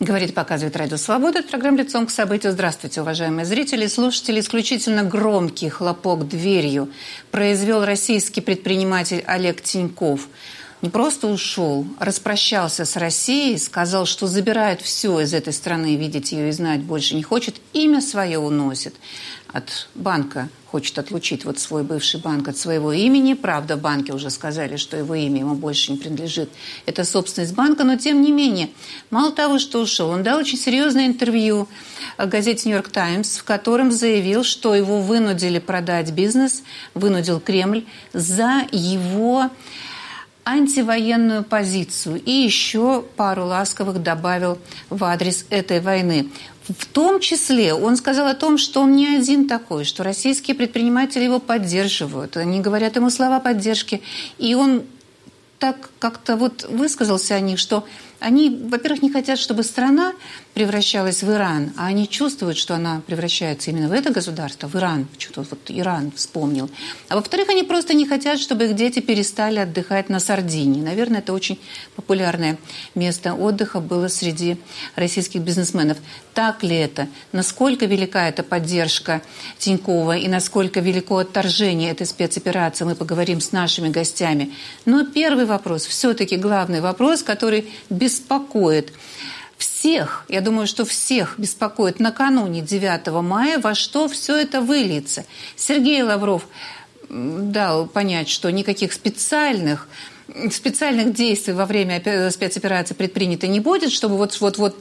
Говорит, показывает Радио Свобода. Это программа «Лицом к событию». Здравствуйте, уважаемые зрители и слушатели. Исключительно громкий хлопок дверью произвел российский предприниматель Олег Тиньков. Не просто ушел, распрощался с Россией, сказал, что забирает все из этой страны, видеть ее и знать больше не хочет, имя свое уносит. От банка хочет отлучить вот свой бывший банк от своего имени. Правда, в банке уже сказали, что его имя ему больше не принадлежит. Это собственность банка, но тем не менее, мало того, что ушел, он дал очень серьезное интервью газете «Нью-Йорк Таймс», в котором заявил, что его вынудили продать бизнес, вынудил Кремль за его антивоенную позицию. И еще пару ласковых добавил в адрес этой войны. В том числе он сказал о том, что он не один такой, что российские предприниматели его поддерживают. Они говорят ему слова поддержки. И он так как-то вот высказался о них, что они, во-первых, не хотят, чтобы страна превращалась в Иран, а они чувствуют, что она превращается именно в это государство, в Иран. Почему-то вот Иран вспомнил. А во-вторых, они просто не хотят, чтобы их дети перестали отдыхать на Сардинии. Наверное, это очень популярное место отдыха было среди российских бизнесменов. Так ли это? Насколько велика эта поддержка Тинькова и насколько велико отторжение этой спецоперации, мы поговорим с нашими гостями. Но первый вопрос, все-таки главный вопрос, который беспокоит всех, я думаю, что всех беспокоит накануне 9 мая, во что все это выльется. Сергей Лавров дал понять, что никаких специальных действий во время спецоперации предпринято не будет, чтобы вот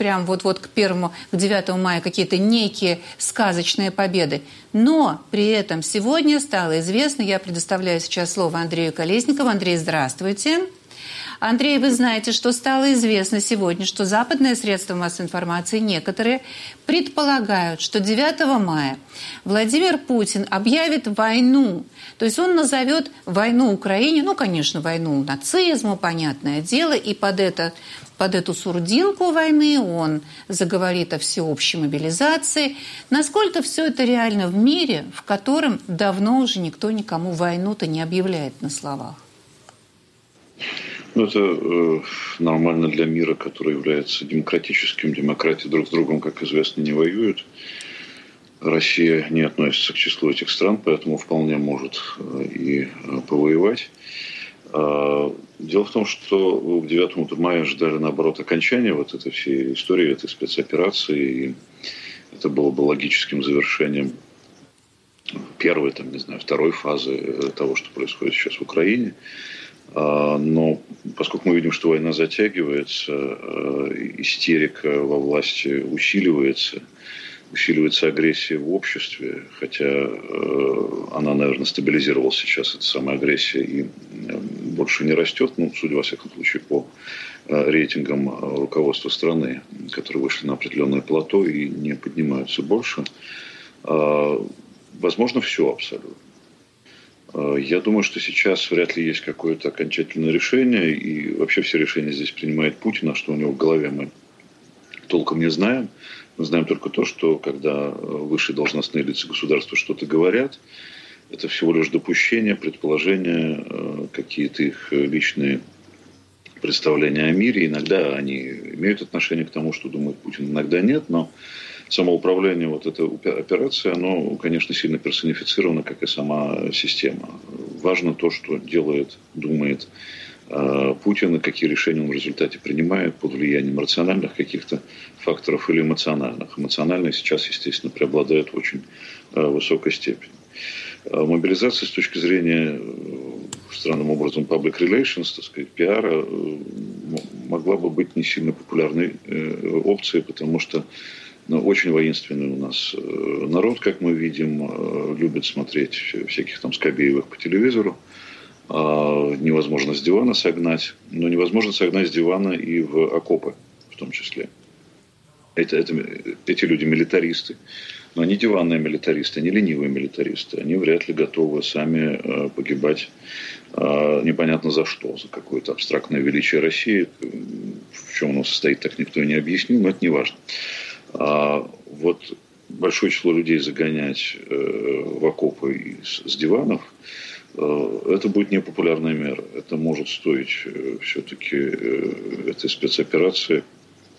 к 9 мая какие-то некие сказочные победы. Но при этом сегодня стало известно, я предоставляю сейчас слово Андрею Колесникову. Андрей, здравствуйте. Андрей, вы знаете, что стало известно сегодня, что западные средства массовой информации некоторые предполагают, что 9 мая Владимир Путин объявит войну. То есть он назовет войну Украине, конечно, войну нацизму, понятное дело, и под эту сурдинку войны он заговорит о всеобщей мобилизации. Насколько все это реально в мире, в котором давно уже никто никому войну-то не объявляет на словах? Это нормально для мира, который является демократическим. Демократии друг с другом, как известно, не воюют. Россия не относится к числу этих стран, поэтому вполне может и повоевать. Дело в том, что к 9 мая ждали, наоборот, окончания вот этой всей истории, этой спецоперации. И это было бы логическим завершением первой, второй фазы того, что происходит сейчас в Украине. Но поскольку мы видим, что война затягивается, истерика во власти усиливается агрессия в обществе, хотя она, наверное, стабилизировалась сейчас, эта самая агрессия, и больше не растет, судя, во всяком случае, по рейтингам руководства страны, которые вышли на определенное плато и не поднимаются больше. Возможно, все абсолютно. Я думаю, что сейчас вряд ли есть какое-то окончательное решение, и вообще все решения здесь принимает Путин, а что у него в голове мы толком не знаем. Мы знаем только то, что когда высшие должностные лица государства что-то говорят, это всего лишь допущение, предположения, какие-то их личные представления о мире. Иногда они имеют отношение к тому, что думает Путин, иногда нет, но самоуправление вот этой операции, оно, конечно, сильно персонифицировано, как и сама система. Важно то, что делает, думает Путин, и какие решения он в результате принимает под влиянием рациональных каких-то факторов или эмоциональных. Эмоциональные сейчас, естественно, преобладают в очень высокой степени. Мобилизация с точки зрения, странным образом, public relations, пиара, могла бы быть не сильно популярной опцией, потому что очень воинственный у нас народ, как мы видим, любит смотреть всяких Скобеевых по телевизору. Невозможно с дивана согнать, но невозможно согнать с дивана и в окопы в том числе. Эти люди милитаристы, но они диванные милитаристы, они ленивые милитаристы. Они вряд ли готовы сами погибать непонятно за что, за какое-то абстрактное величие России. В чем оно состоит, так никто и не объяснил, но это не важно. Вот большое число людей загонять в окопы с диванов, это будет непопулярная мера. Это может стоить все-таки этой спецоперации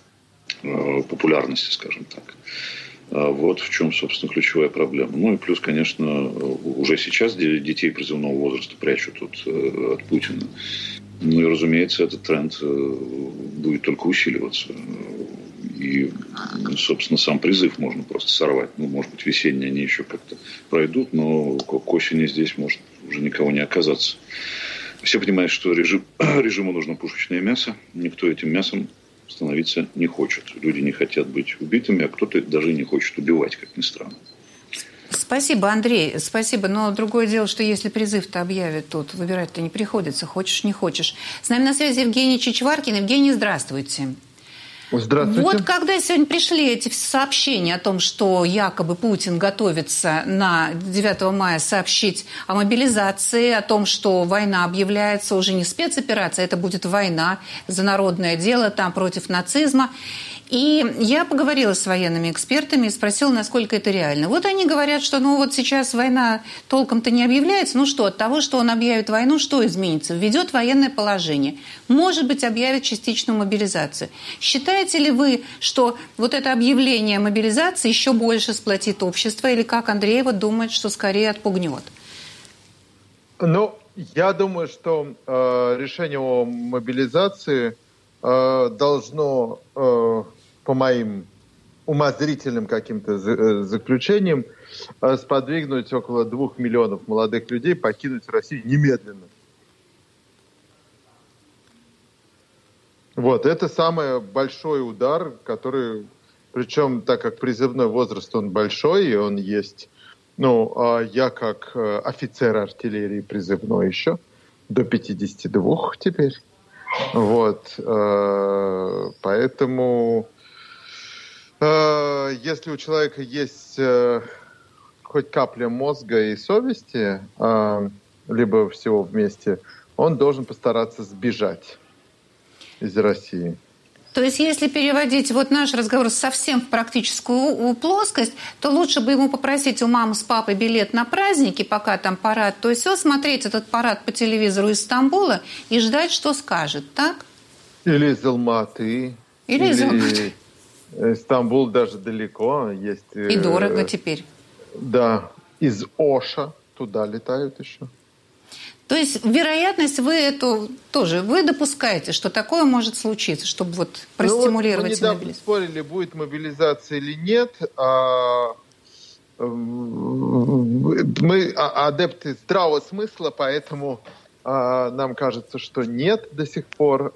популярности, скажем так. Вот в чем, собственно, ключевая проблема. Ну и плюс, конечно, уже сейчас детей призывного возраста прячут от Путина. Ну и, разумеется, этот тренд будет только усиливаться. И, собственно, сам призыв можно просто сорвать. Ну, может быть, весенние они еще как-то пройдут, но к осени здесь может уже никого не оказаться. Все понимают, что режиму нужно пушечное мясо. Никто этим мясом становиться не хочет. Люди не хотят быть убитыми, а кто-то даже не хочет убивать, как ни странно. Спасибо, Андрей, спасибо. Но другое дело, что если призыв-то объявят тут, выбирать-то не приходится, хочешь, не хочешь. С нами на связи Евгений Чичваркин. Евгений, здравствуйте. Здравствуйте. Вот когда сегодня пришли эти сообщения о том, что якобы Путин готовится на 9 мая сообщить о мобилизации, о том, что война объявляется уже не спецоперация, это будет война за народное дело, там против нацизма. И я поговорила с военными экспертами и спросила, насколько это реально. Вот они говорят, что вот сейчас война толком-то не объявляется. Ну что, от того, что он объявит войну, что изменится? Введет военное положение. Может быть, объявит частичную мобилизацию. Считаете ли вы, что вот это объявление мобилизации еще больше сплотит общество? Или как Андрей думает, что скорее отпугнет? Ну, я думаю, что решение о мобилизации должно... по моим умозрительным каким-то заключениям, сподвигнуть около 2 миллионов молодых людей покинуть Россию немедленно. Вот, это самый большой удар, который, причем, так как призывной возраст, он большой, и он есть, я как офицер артиллерии призывной еще, до 52 теперь. Вот, поэтому... Если у человека есть хоть капля мозга и совести, либо всего вместе, он должен постараться сбежать из России. То есть, если переводить наш разговор совсем в практическую плоскость, то лучше бы ему попросить у мамы с папой билет на праздники, пока там парад, то есть все, смотреть этот парад по телевизору из Стамбула и ждать, что скажет, так? Или из Алматы. Или из Алматы. Стамбул даже далеко. Есть, и дорого теперь. Да, из Оша туда летают еще. То есть вероятность вы допускаете, что такое может случиться, чтобы простимулировать мы недавно спорили, будет мобилизация или нет. Мы адепты здравого смысла, поэтому нам кажется, что нет до сих пор.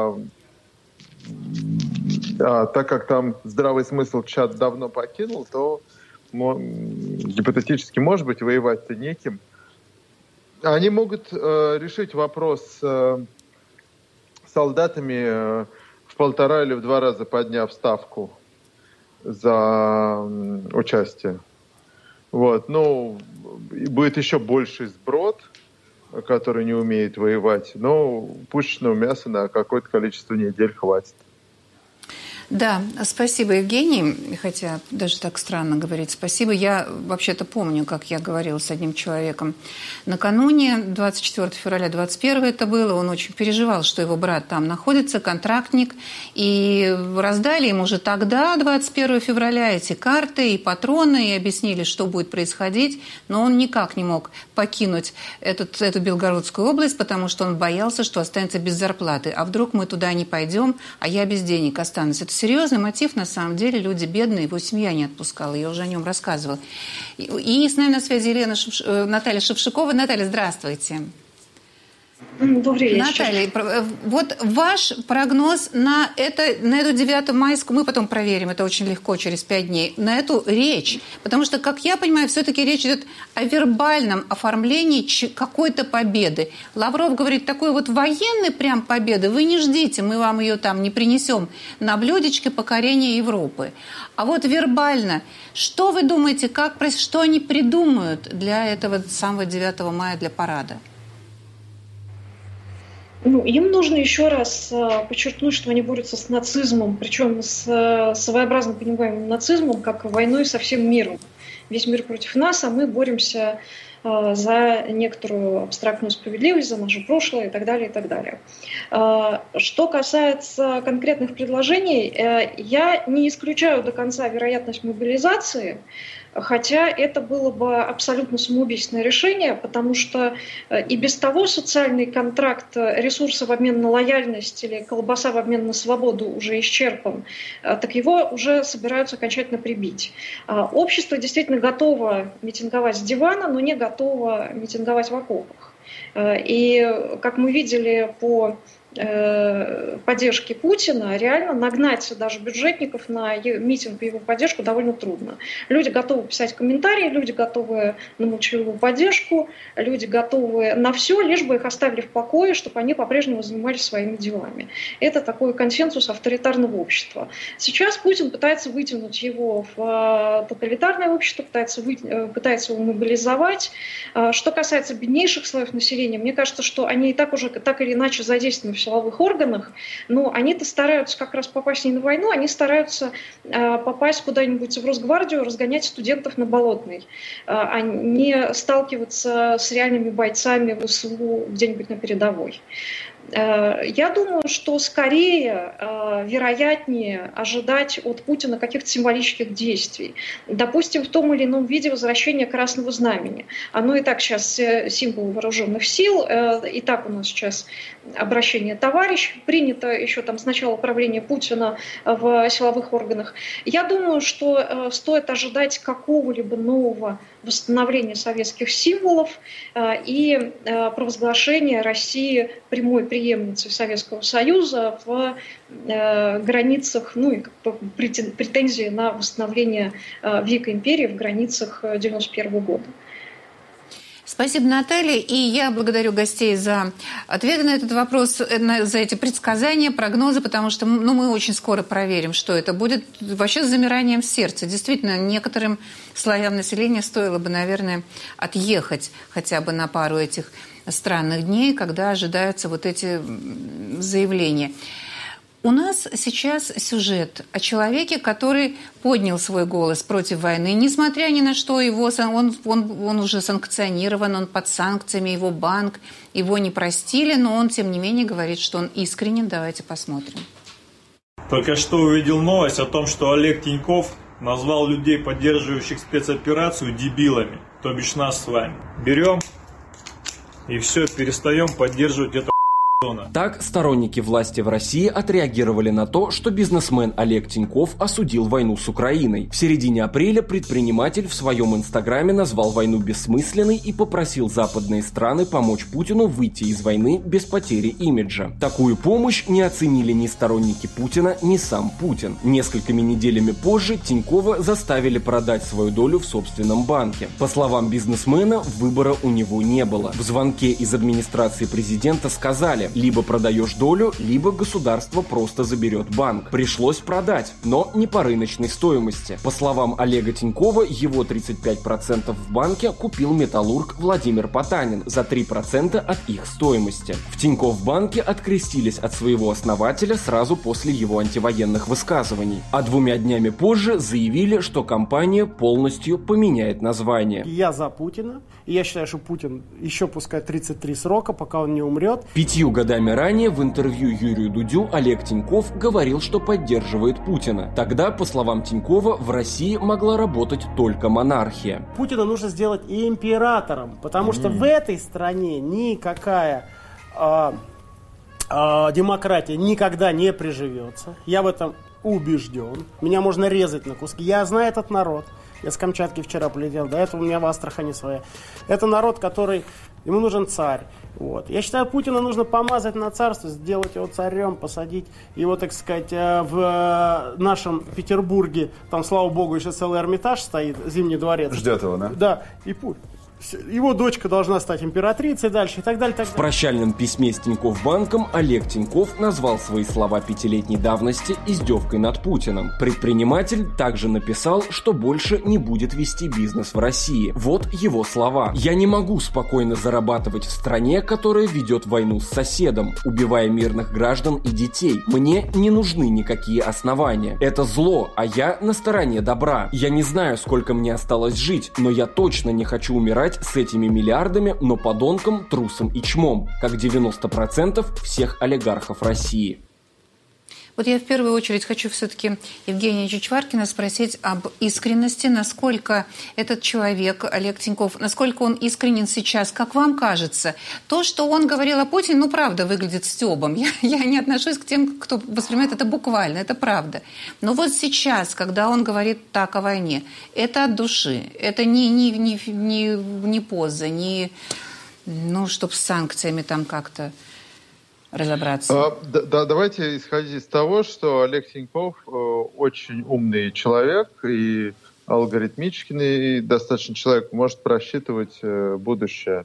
Так как там здравый смысл чат давно покинул, то гипотетически, может быть, воевать-то неким. Они могут решить вопрос с солдатами в 1,5 или в 2 раза подняв ставку за участие. Вот. Будет еще больший сброд, который не умеет воевать. Но пушечного мяса на какое-то количество недель хватит. Да, спасибо, Евгений, хотя даже так странно говорить спасибо. Я вообще-то помню, как я говорила с одним человеком накануне, 24 февраля 21 это было, он очень переживал, что его брат там находится, контрактник, и раздали ему уже тогда, 21 февраля, эти карты и патроны, и объяснили, что будет происходить, но он никак не мог покинуть эту Белгородскую область, потому что он боялся, что останется без зарплаты. А вдруг мы туда не пойдем, а я без денег останусь. Это серьезный мотив, на самом деле. Люди бедные, его семья не отпускала. Я уже о нем рассказывала. И с нами на связи Наталья Шевшикова. Наталья, здравствуйте. Добрый вечер. Наталья, вот ваш прогноз на эту 9 майскую, мы потом проверим, это очень легко, через 5 дней, на эту речь. Потому что, как я понимаю, все-таки речь идет о вербальном оформлении какой-то победы. Лавров говорит, такой военной прям победы вы не ждите, мы вам ее там не принесем на блюдечке покорения Европы. А вербально, что вы думаете, что они придумают для этого самого 9 мая, для парада? Им нужно еще раз подчеркнуть, что они борются с нацизмом, причем с своеобразно понимаемым нацизмом, как войной со всем миром. Весь мир против нас, а мы боремся за некоторую абстрактную справедливость, за наше прошлое и так далее, и так далее. Что касается конкретных предложений, я не исключаю до конца вероятность мобилизации, хотя это было бы абсолютно самоубийственное решение, потому что и без того социальный контракт ресурса в обмен на лояльность или колбаса в обмен на свободу уже исчерпан, так его уже собираются окончательно прибить. Общество действительно готово митинговать с дивана, но не готово митинговать в окопах. И, как мы видели по поддержки Путина, реально нагнать даже бюджетников на митинг и его поддержку довольно трудно. Люди готовы писать комментарии, люди готовы на молчаливую поддержку, люди готовы на все, лишь бы их оставили в покое, чтобы они по-прежнему занимались своими делами. Это такой консенсус авторитарного общества. Сейчас Путин пытается вытянуть его в тоталитарное общество, пытается его мобилизовать. Что касается беднейших слоев населения, мне кажется, что они и так уже так или иначе задействованы в силовых органах, но они-то стараются как раз попасть не на войну, они стараются попасть куда-нибудь в Росгвардию, разгонять студентов на Болотной, а не сталкиваться с реальными бойцами ВСУ где-нибудь на передовой. Я думаю, что скорее, вероятнее ожидать от Путина каких-то символических действий. Допустим, в том или ином виде возвращения Красного Знамени. Оно и так сейчас символ вооруженных сил, и так у нас сейчас обращение «товарищ» принято еще там с начала правления Путина в силовых органах. Я думаю, что стоит ожидать какого-либо нового восстановления советских символов и провозглашения России прямой преемницей Советского Союза в границах, ну и претензии на восстановление Великой империи в границах 1991 года. Спасибо, Наталья. И я благодарю гостей за ответы на этот вопрос, за эти предсказания, прогнозы, потому что мы очень скоро проверим, что это будет. Вообще с замиранием сердца. Действительно, некоторым слоям населения стоило бы, наверное, отъехать хотя бы на пару этих странных дней, когда ожидаются вот эти заявления. У нас сейчас сюжет о человеке, который поднял свой голос против войны. Несмотря ни на что, он уже санкционирован, он под санкциями, его банк, его не простили, но он, тем не менее, говорит, что он искренен. Давайте посмотрим. Только что увидел новость о том, что Олег Тиньков назвал людей, поддерживающих спецоперацию, дебилами, то бишь нас с вами. Берем и все, перестаем поддерживать это. Так сторонники власти в России отреагировали на то, что бизнесмен Олег Тиньков осудил войну с Украиной. В середине апреля предприниматель в своем инстаграме назвал войну бессмысленной и попросил западные страны помочь Путину выйти из войны без потери имиджа. Такую помощь не оценили ни сторонники Путина, ни сам Путин. Несколькими неделями позже Тинькова заставили продать свою долю в собственном банке. По словам бизнесмена, выбора у него не было. В звонке из администрации президента сказали: либо продаешь долю, либо государство просто заберет банк. Пришлось продать, но не по рыночной стоимости. По словам Олега Тинькова, его 35% в банке купил металлург Владимир Потанин за 3% от их стоимости. В Тинькофф-банке открестились от своего основателя сразу после его антивоенных высказываний. А 2 днями позже заявили, что компания полностью поменяет название. Я за Путина, и я считаю, что Путин еще пускай 33 срока, пока он не умрет. 5 годами ранее в интервью Юрию Дудю Олег Тиньков говорил, что поддерживает Путина. Тогда, по словам Тинькова, в России могла работать только монархия. Путина нужно сделать и императором, потому что в этой стране никакая демократия никогда не приживется. Я в этом убежден. Меня можно резать на куски. Я знаю этот народ. Я с Камчатки вчера полетел, до этого у меня в Астрахани своя. Это народ, который... Ему нужен царь. Вот. Я считаю, Путина нужно помазать на царство, сделать его царем, посадить его, так сказать, в нашем Петербурге. Там, слава богу, еще целый Эрмитаж стоит, Зимний дворец. Ждет его, да? Да. И его дочка должна стать императрицей дальше и так далее. В прощальном письме с Тинькофф-банком Олег Тиньков назвал свои слова 5-летней давности издевкой над Путиным. Предприниматель также написал, что больше не будет вести бизнес в России. Вот его слова. «Я не могу спокойно зарабатывать в стране, которая ведет войну с соседом, убивая мирных граждан и детей. Мне не нужны никакие основания. Это зло, а я на стороне добра. Я не знаю, сколько мне осталось жить, но я точно не хочу умирать играть с этими миллиардами, но подонком, трусом и чмом, как 90% всех олигархов России. Вот я в первую очередь хочу все-таки Евгения Чичваркина спросить об искренности, насколько этот человек, Олег Тиньков, насколько он искренен сейчас, как вам кажется? То, что он говорил о Путине, ну, правда, выглядит стёбом. Я не отношусь к тем, кто воспринимает это буквально, это правда. Но вот сейчас, когда он говорит так о войне, это от души, это не поза, не, ну, чтобы с санкциями там как-то разобраться. Давайте исходить из того, что Олег Тиньков очень умный человек и алгоритмичный достаточно человек, может просчитывать будущее.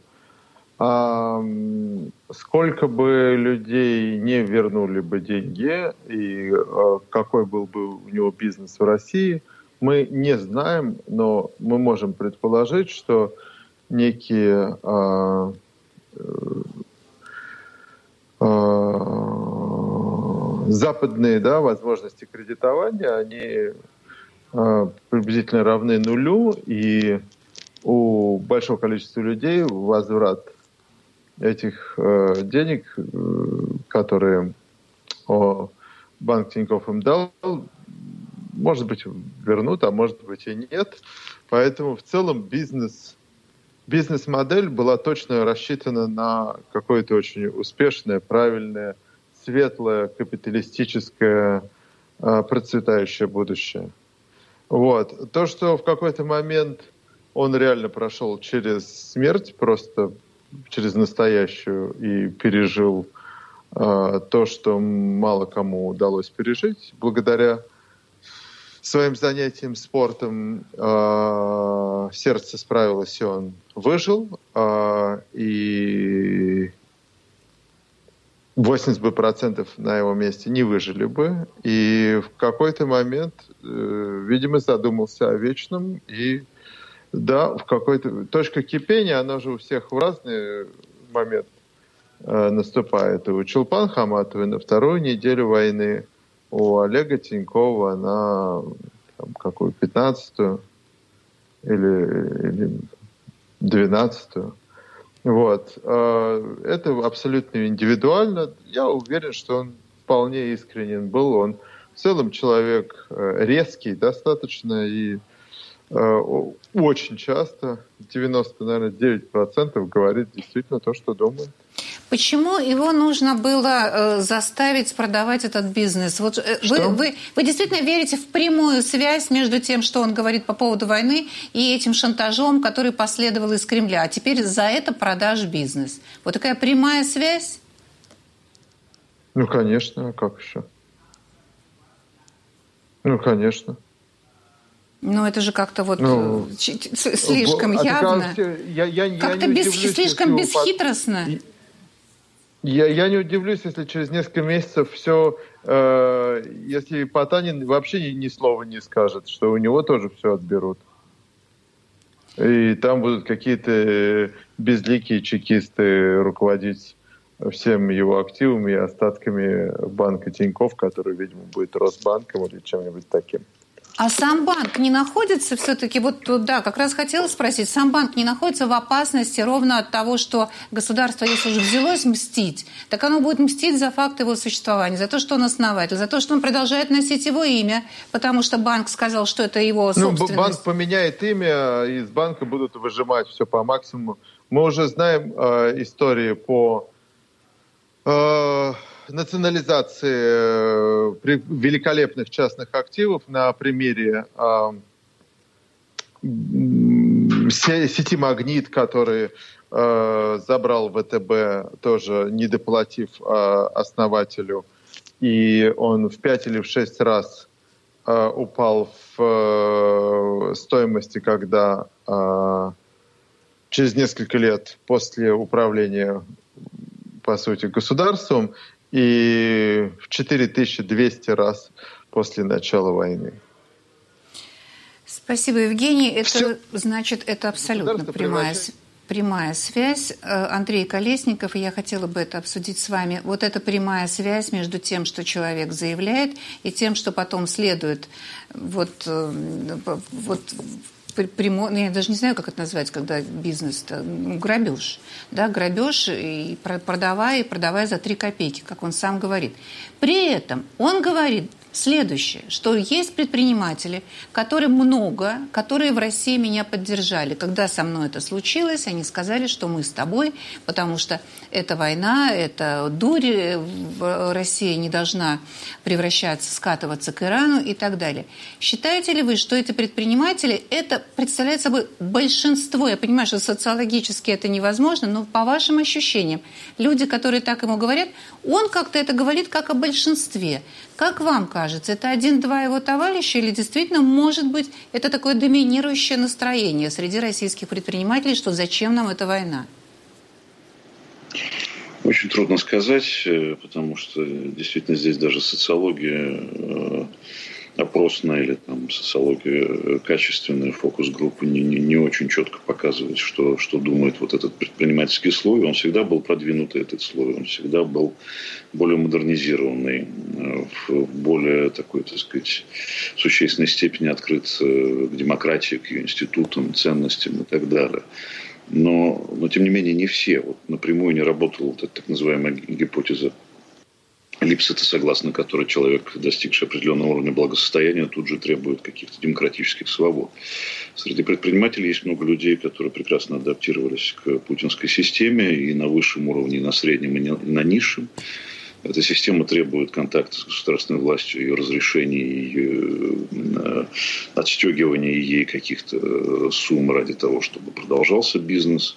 Сколько бы людей не вернули бы деньги и какой был бы у него бизнес в России, мы не знаем, но мы можем предположить, что некие западные, возможности кредитования, они приблизительно равны нулю, и у большого количества людей возврат этих денег, которые банк Тинькофф им дал, может быть, вернут, а может быть и нет. Поэтому в целом бизнес-модель была точно рассчитана на какое-то очень успешное, правильное, светлое, капиталистическое, процветающее будущее. Вот. То, что в какой-то момент он реально прошел через смерть, просто через настоящую, и пережил то, что мало кому удалось пережить, благодаря своим занятиям спортом сердце справилось, и он выжил, и 80% на его месте не выжили бы, и в какой-то момент, видимо, задумался о вечном, и да, в какой-то точка кипения, она же у всех в разный момент наступает. У Чулпан Хаматовой на вторую неделю войны, у Олега Тинькова на какую, 15-ю или 12-ю. Вот. Это абсолютно индивидуально. Я уверен, что он вполне искренен был. Он в целом человек резкий достаточно и очень часто, 99% говорит действительно то, что думает. Почему его нужно было заставить продавать этот бизнес? Вот вы действительно верите в прямую связь между тем, что он говорит по поводу войны, и этим шантажом, который последовал из Кремля? А теперь за это продашь бизнес. Вот такая прямая связь? Ну, конечно, а как еще? Ну, конечно. Ну, это же как-то слишком явно. Как-то слишком бесхитростно. Я не удивлюсь, если через несколько месяцев все, если Потанин вообще ни слова не скажет, что у него тоже все отберут. И там будут какие-то безликие чекисты руководить всем его активами и остатками банка Тинькофф, который, видимо, будет Росбанком или чем-нибудь таким. А сам банк не находится все-таки, как раз хотела спросить, сам банк не находится в опасности ровно от того, что государство, если уже взялось мстить, так оно будет мстить за факт его существования, за то, что он основатель, за то, что он продолжает носить его имя, потому что банк сказал, что это его собственность. Банк поменяет имя, и из банка будут выжимать все по максимуму. Мы уже знаем истории по национализации великолепных частных активов на примере сети «Магнит», который забрал ВТБ, тоже не доплатив основателю. И он в 5 или в 6 раз упал в стоимости, когда через несколько лет после управления, по сути, государством, и в 4200 раз после начала войны. Спасибо, Евгений. Это значит, это абсолютно прямая связь. Андрей Колесников, и я хотела бы это обсудить с вами. Вот эта прямая связь между тем, что человек заявляет, и тем, что потом следует я даже не знаю, как это назвать, когда бизнес-то, грабеж. Да, грабеж, и продавая за 3 копейки, как он сам говорит. При этом он говорит следующее, что есть предприниматели, которые в России меня поддержали. Когда со мной это случилось, они сказали, что мы с тобой, потому что это война, это дурь, Россия не должна превращаться, скатываться к Ирану и так далее. Считаете ли вы, что эти предприниматели, это представляет собой большинство? Я понимаю, что социологически это невозможно, но по вашим ощущениям, люди, которые так ему говорят, он как-то это говорит как о большинстве. Как вам кажется, это 1-2 его товарища или действительно, может быть, это такое доминирующее настроение среди российских предпринимателей, что зачем нам эта война? Очень трудно сказать, потому что действительно здесь даже социология опросная или там социология качественная, фокус-группы не очень четко показывает, что думает вот этот предпринимательский слой. Он всегда был продвинутый, этот слой, он всегда был более модернизированный, в более такой, так сказать, существенной степени открыт к демократии, к ее институтам, ценностям и так далее. Но тем не менее, не все. Вот напрямую не работала вот эта так называемая гипотеза Липсета, согласно которой человек, достигший определенного уровня благосостояния, тут же требует каких-то демократических свобод. Среди предпринимателей есть много людей, которые прекрасно адаптировались к путинской системе и на высшем уровне, и на среднем, и на низшем. Эта система требует контакта с государственной властью, ее разрешений, ее отстегивания ей каких-то сумм ради того, чтобы продолжался бизнес.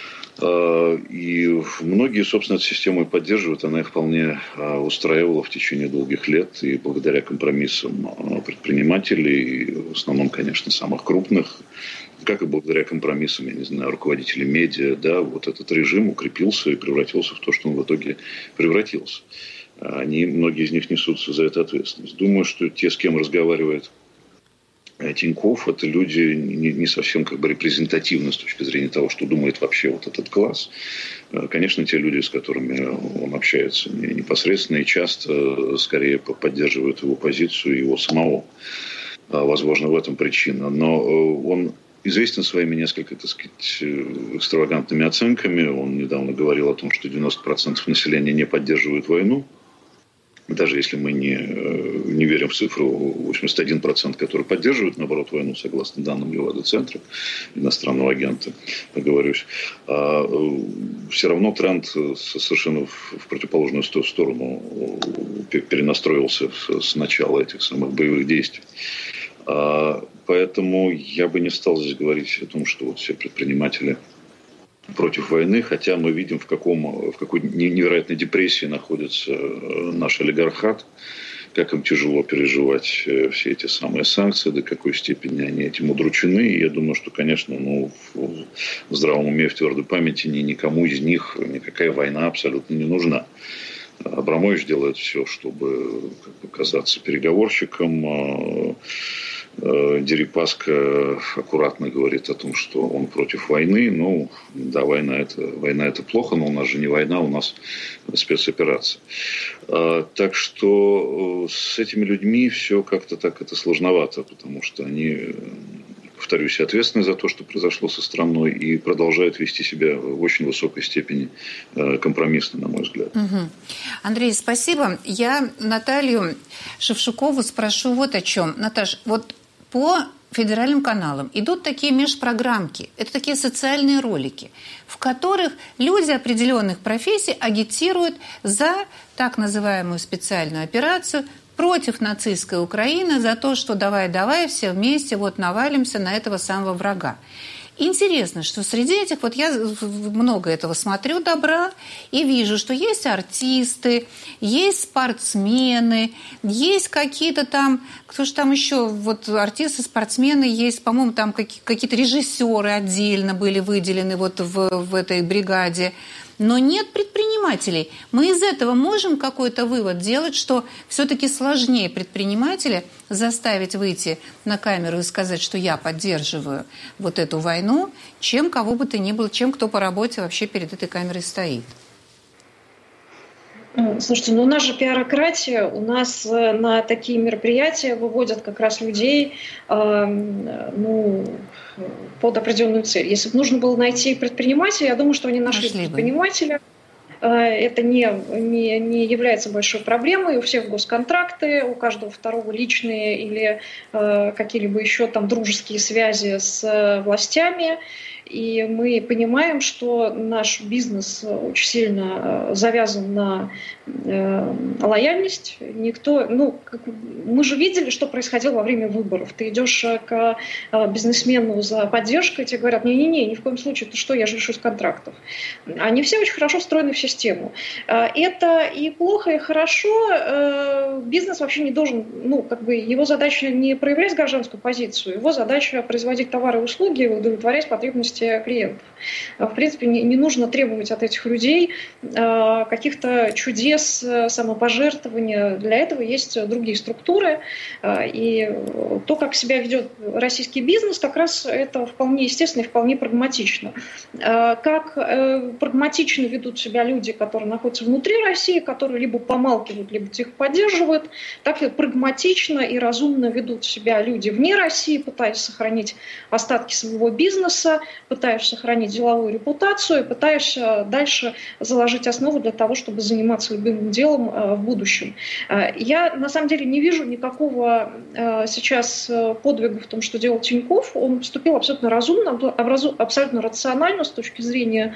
И многие, собственно, эту систему и поддерживают. Она их вполне устраивала в течение долгих лет. И благодаря компромиссам предпринимателей, в основном, конечно, самых крупных, как и благодаря компромиссам, я не знаю, руководителей медиа, да, вот этот режим укрепился и превратился в то, что он в итоге превратился. Многие из них несут за это ответственность. Думаю, что те, с кем разговаривает Тинькофф, это люди не совсем как бы репрезентативны с точки зрения того, что думает вообще вот этот класс. Конечно, те люди, с которыми он общается непосредственно и часто, скорее поддерживают его позицию, его самого. Возможно, в этом причина. Но он известен своими несколько, так сказать, экстравагантными оценками. Он недавно говорил о том, что 90% населения не поддерживают войну. Даже если мы не верим в цифру 81%, которые поддерживают, наоборот, войну, согласно данным Левада-центра, иностранного агента, оговорюсь, все равно тренд совершенно в противоположную сторону перенастроился с начала этих самых боевых действий. Поэтому я бы не стал здесь говорить о том, что вот все предприниматели против войны, хотя мы видим, в какой невероятной депрессии находится наш олигархат, как им тяжело переживать все эти самые санкции, до какой степени они этим удручены. И я думаю, что, конечно, в здравом уме, в твердой памяти никому из них никакая война абсолютно не нужна. Абрамович делает все, чтобы казаться переговорщиком. Дерипаска аккуратно говорит о том, что он против войны. Ну, да, война это плохо, но у нас же не война, у нас спецоперация. Так что с этими людьми все как-то так это сложновато, потому что они, повторюсь, ответственны за то, что произошло со страной, и продолжают вести себя в очень высокой степени компромиссно, на мой взгляд. Угу. Андрей, спасибо. Я Наталью Шевчукову спрошу вот о чем. Наташ, вот по федеральным каналам идут такие межпрограммки. Это такие социальные ролики, в которых люди определенных профессий агитируют за так называемую специальную операцию против нацистской Украины, за то, что давай все вместе вот навалимся на этого самого врага. Интересно, что среди этих, вот я много этого смотрю, добра, и вижу, что есть артисты, есть спортсмены, есть какие-то там, кто же там еще, вот артисты, спортсмены, есть, по-моему, там какие-то режиссеры отдельно были выделены вот в этой бригаде. Но нет предпринимателей. Мы из этого можем какой-то вывод делать, что все-таки сложнее предпринимателя заставить выйти на камеру и сказать, что я поддерживаю вот эту войну, чем кого бы то ни было, чем кто по работе вообще перед этой камерой стоит. Слушайте, у нас же пиарократия, у нас на такие мероприятия выводят как раз людей под определенную цель. Если бы нужно было найти предпринимателя, я думаю, что они нашли предпринимателя. Это не является большой проблемой. У всех госконтракты, у каждого второго личные или какие-либо еще там дружеские связи с властями. И мы понимаем, что наш бизнес очень сильно завязан на лояльность. Мы же видели, что происходило во время выборов. Ты идешь к бизнесмену за поддержкой, тебе говорят: не-не-не, ни в коем случае, ты что, я же лишусь контрактов. Они все очень хорошо встроены в систему. Это и плохо, и хорошо. Бизнес вообще не должен, его задача не проявлять гражданскую позицию, его задача производить товары и услуги, удовлетворять потребности клиентов. В принципе, не нужно требовать от этих людей каких-то чудес, самопожертвования. Для этого есть другие структуры. И то, как себя ведет российский бизнес, как раз это вполне естественно и вполне прагматично. Как прагматично ведут себя люди, которые находятся внутри России, которые либо помалкивают, либо тихо поддерживают, так и прагматично и разумно ведут себя люди вне России, пытаясь сохранить остатки своего бизнеса, пытаясь сохранить деловую репутацию, пытаясь дальше заложить основу для того, чтобы заниматься любимым делом в будущем. Я, на самом деле, не вижу никакого сейчас подвига в том, что делал Тинькофф. Он поступил абсолютно разумно, абсолютно рационально с точки зрения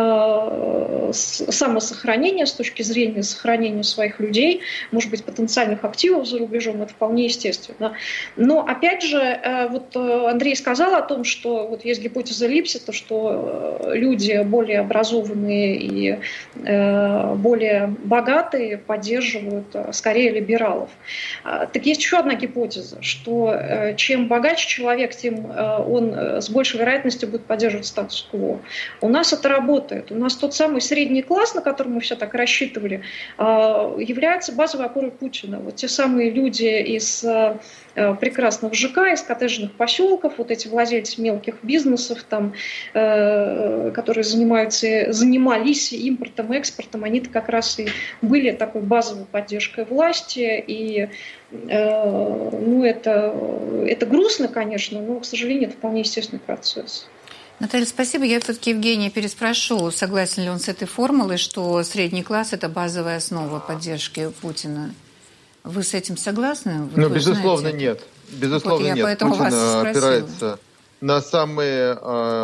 самосохранения, с точки зрения сохранения своих людей, может быть, потенциальных активов за рубежом. Это вполне естественно. Но, опять же, вот Андрей сказал о том, что вот есть гипотеза Липсета, что люди более образованные и более богатые поддерживают скорее либералов. Так есть еще одна гипотеза, что чем богаче человек, тем он с большей вероятностью будет поддерживать статус-кво. У нас это работает. У нас тот самый средний класс, на который мы все так рассчитывали, является базовой опорой Путина. Вот те самые люди из прекрасных ЖК, из коттеджных поселков, вот эти владельцы мелких бизнесов, там, которые занимались импортом, экспортом, они-то как раз и были такой базовой поддержкой власти. И это грустно, конечно, но, к сожалению, это вполне естественный процесс. Наталья, спасибо. Я все-таки Евгения переспрошу, согласен ли он с этой формулой, что средний класс – это базовая основа поддержки Путина. Вы с этим согласны? Безусловно, нет. Безусловно, нет. Путин опирается на самые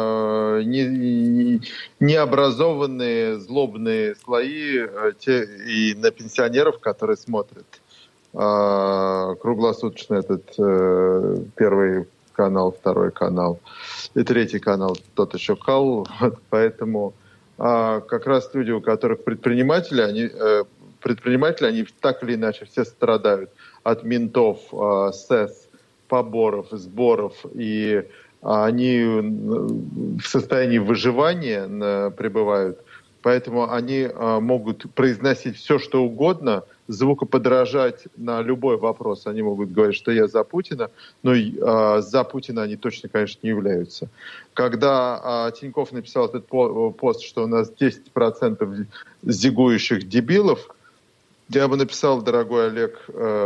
необразованные, злобные слои и на пенсионеров, которые смотрят круглосуточно этот Первый канал, Второй канал и Третий канал, тот еще кал. Поэтому как раз люди, у которых предприниматели, они так или иначе все страдают от ментов, СЭС, поборов, сборов, и они в состоянии выживания пребывают. Поэтому они могут произносить все, что угодно, звукоподражать на любой вопрос. Они могут говорить, что я за Путина, но за Путина они точно, конечно, не являются. Когда Тинькофф написал этот пост, что у нас 10% зигующих дебилов, я бы написал, дорогой Олег,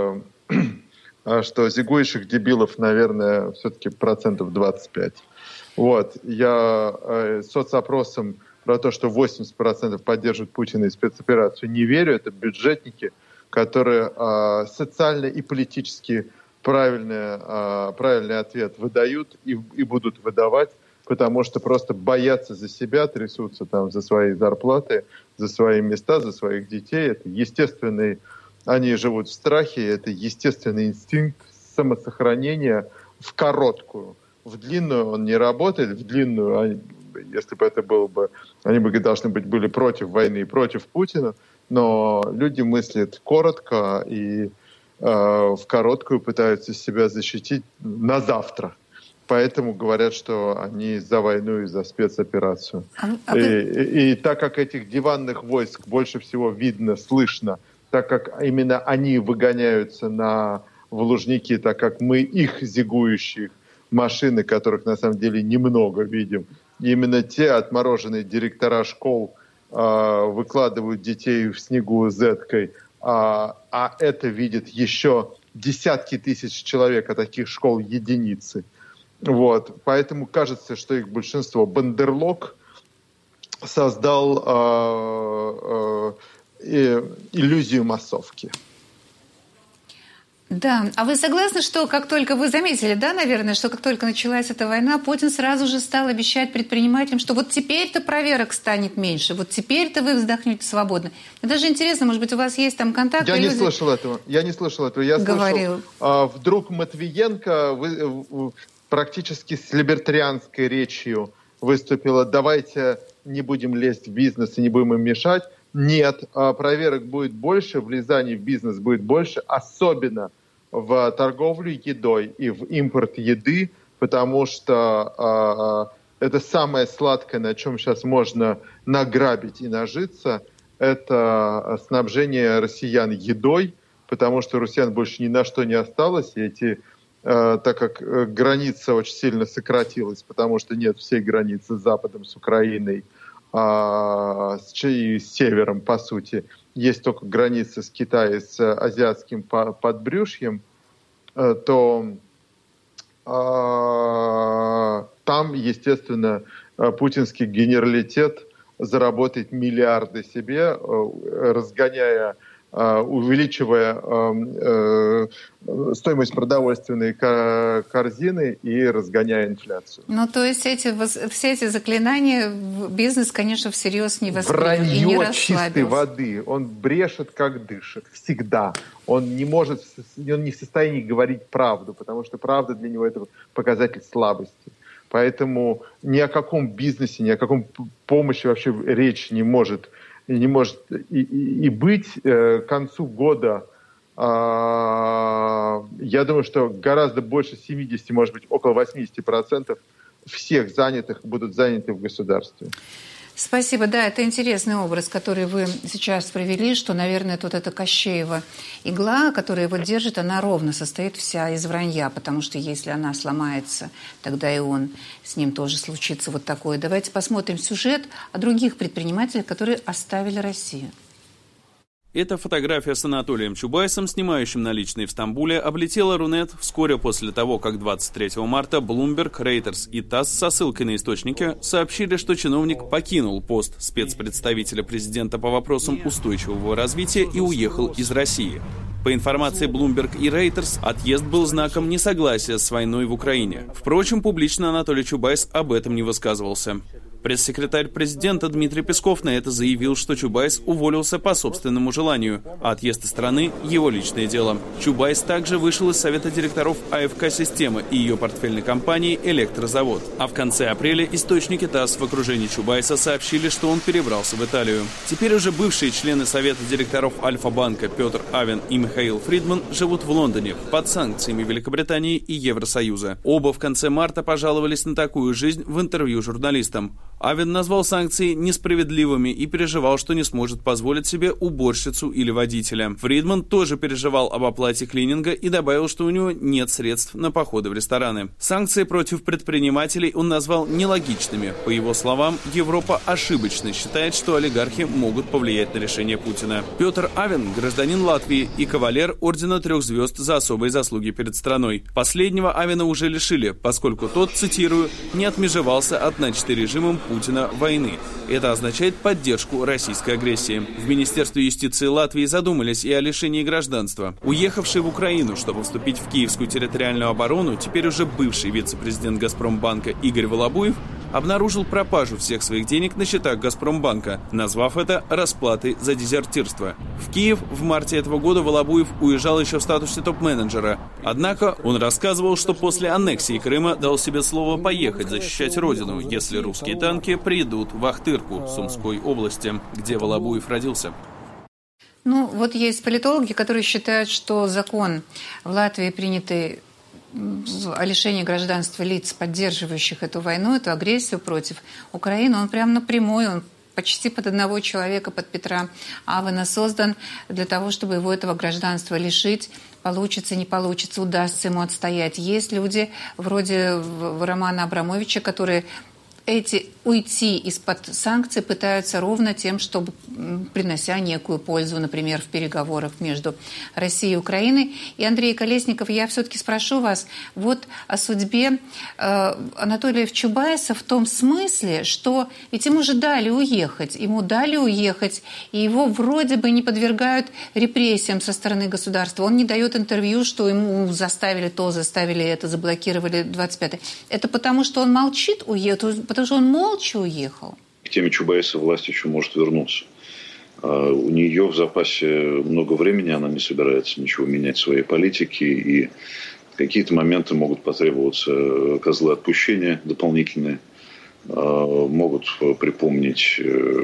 что зигующих дебилов, наверное, все-таки 25%. Вот. Я соцопросом про то, что 80% поддерживают Путина и спецоперацию, не верю. Это бюджетники, которые социально и политически правильный ответ выдают и будут выдавать, потому что просто боятся за себя, трясутся там за свои зарплаты, за свои места, за своих детей. Это естественный, они живут в страхе, это естественный инстинкт самосохранения в короткую. В длинную он не работает, в длинную, если бы это было бы, они бы должны быть были против войны и против Путина, но люди мыслят коротко и в короткую пытаются себя защитить на завтра. Поэтому говорят, что они за войну и за спецоперацию. И так как этих диванных войск больше всего видно, слышно, так как именно они выгоняются в Лужники, так как мы их зигующих машины, которых на самом деле немного видим, именно те отмороженные директора школ выкладывают детей в снегу зеткой, а это видят еще десятки тысяч человек, а таких школ единицы. Вот. Поэтому кажется, что их большинство. Бандерлог создал иллюзию массовки. Да, а вы согласны, что как только вы заметили, да, наверное, что как только началась эта война, Путин сразу же стал обещать предпринимателям, что вот теперь-то проверок станет меньше, вот теперь-то вы вздохнете свободно. Мне даже интересно, может быть, у вас есть там контакты? Я не слышал этого. Я говорил. Слышал, вдруг Матвиенко практически с либертарианской речью выступила: давайте не будем лезть в бизнес и не будем им мешать. Нет, проверок будет больше, влезаний в бизнес будет больше, особенно в торговлю едой и в импорт еды, потому что это самое сладкое, на чем сейчас можно награбить и нажиться, это снабжение россиян едой, потому что россиян больше ни на что не осталось, и так как граница очень сильно сократилась, потому что нет всей границы с Западом, с Украиной, с севером, по сути, есть только граница с Китаем, с азиатским подбрюшьем, то там, естественно, путинский генералитет заработает миллиарды себе, разгоняя, увеличивая стоимость продовольственной корзины и разгоняя инфляцию. Ну, то есть все эти заклинания бизнес, конечно, всерьез не воспринял и не расслабился. Вранье чистой воды. Он брешет, как дышит. Всегда. Он не в состоянии говорить правду, потому что правда для него — это показатель слабости. Поэтому ни о каком бизнесе, ни о каком помощи вообще речь не может и быть. К концу года, я думаю, что гораздо больше 70, может быть, около 80% всех занятых будут заняты в государстве. Спасибо. Да, это интересный образ, который вы сейчас провели, что, наверное, тут эта Кощеева игла, которая его держит, она ровно состоит вся из вранья, потому что если она сломается, тогда и с ним тоже случится вот такое. Давайте посмотрим сюжет о других предпринимателях, которые оставили Россию. Эта фотография с Анатолием Чубайсом, снимающим наличные в Стамбуле, облетела Рунет вскоре после того, как 23 марта Bloomberg, Reuters и ТАСС со ссылкой на источники сообщили, что чиновник покинул пост спецпредставителя президента по вопросам устойчивого развития и уехал из России. По информации Bloomberg и Reuters, отъезд был знаком несогласия с войной в Украине. Впрочем, публично Анатолий Чубайс об этом не высказывался. Пресс-секретарь президента Дмитрий Песков на это заявил, что Чубайс уволился по собственному желанию, а отъезд из страны – его личное дело. Чубайс также вышел из совета директоров АФК «Система» и ее портфельной компании «Электрозавод». А в конце апреля источники ТАСС в окружении Чубайса сообщили, что он перебрался в Италию. Теперь уже бывшие члены совета директоров Альфа-банка Петр Авен и Михаил Фридман живут в Лондоне под санкциями Великобритании и Евросоюза. Оба в конце марта пожаловались на такую жизнь в интервью журналистам. Авен назвал санкции несправедливыми и переживал, что не сможет позволить себе уборщицу или водителя. Фридман тоже переживал об оплате клининга и добавил, что у него нет средств на походы в рестораны. Санкции против предпринимателей он назвал нелогичными. По его словам, Европа ошибочно считает, что олигархи могут повлиять на решение Путина. Петр Авен – гражданин Латвии и кавалер ордена 3 звезд за особые заслуги перед страной. Последнего Авена уже лишили, поскольку тот, цитирую, не отмежевался от начатой режимом Путина войны. Это означает поддержку российской агрессии. В Министерстве юстиции Латвии задумались и о лишении гражданства. Уехавший в Украину, чтобы вступить в Киевскую территориальную оборону, теперь уже бывший вице-президент Газпромбанка Игорь Волобуев обнаружил пропажу всех своих денег на счетах Газпромбанка, назвав это расплатой за дезертирство. В Киев в марте этого года Волобуев уезжал еще в статусе топ-менеджера. Однако он рассказывал, что после аннексии Крыма дал себе слово поехать защищать родину, если русские танки придут в Ахтырку, Сумской области, где Волобуев родился. Ну, вот есть политологи, которые считают, что закон в Латвии, принятый о лишении гражданства лиц, поддерживающих эту войну, эту агрессию против Украины, он прям напрямую, он почти под одного человека, под Петра Авена создан для того, чтобы его этого гражданства лишить. Получится, не получится, удастся ему отстоять. Есть люди вроде Романа Абрамовича, которые уйти из-под санкций пытаются ровно тем, чтобы принося некую пользу, например, в переговорах между Россией и Украиной. И, Андрей Колесников, я все-таки спрошу вас вот о судьбе Анатолия Чубайса в том смысле, что ведь ему же дали уехать, и его вроде бы не подвергают репрессиям со стороны государства. Он не дает интервью, что ему заставили то, заставили это, заблокировали 25-й. Это потому, что он молчит, потому что он молча уехал? К теме Чубайса власть еще может вернуться. У нее в запасе много времени, она не собирается ничего менять в своей политике, и в какие-то моменты могут потребоваться козлы отпущения дополнительные, могут припомнить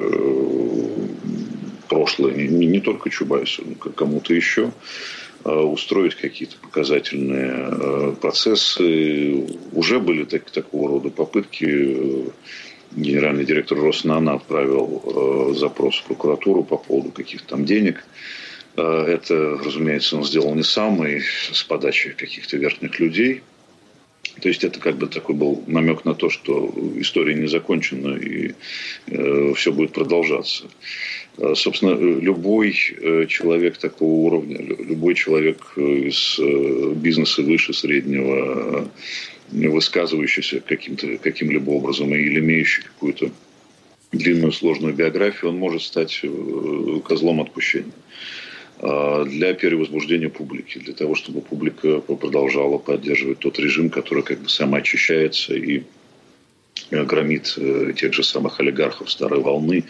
прошлое, не только Чубайсу, но кому-то еще, устроить какие-то показательные процессы. Уже были такого рода попытки. Генеральный директор Роснана отправил запрос в прокуратуру по поводу каких-то там денег. Это, разумеется, он сделал не сам, и с подачи каких-то верхних людей. То есть это как бы такой был намек на то, что история не закончена и все будет продолжаться. Собственно, любой человек такого уровня, любой человек из бизнеса выше среднего, высказывающийся каким-либо образом или имеющий какую-то длинную сложную биографию, он может стать козлом отпущения для перевозбуждения публики, для того, чтобы публика продолжала поддерживать тот режим, который как бы самоочищается и громит тех же самых олигархов старой волны.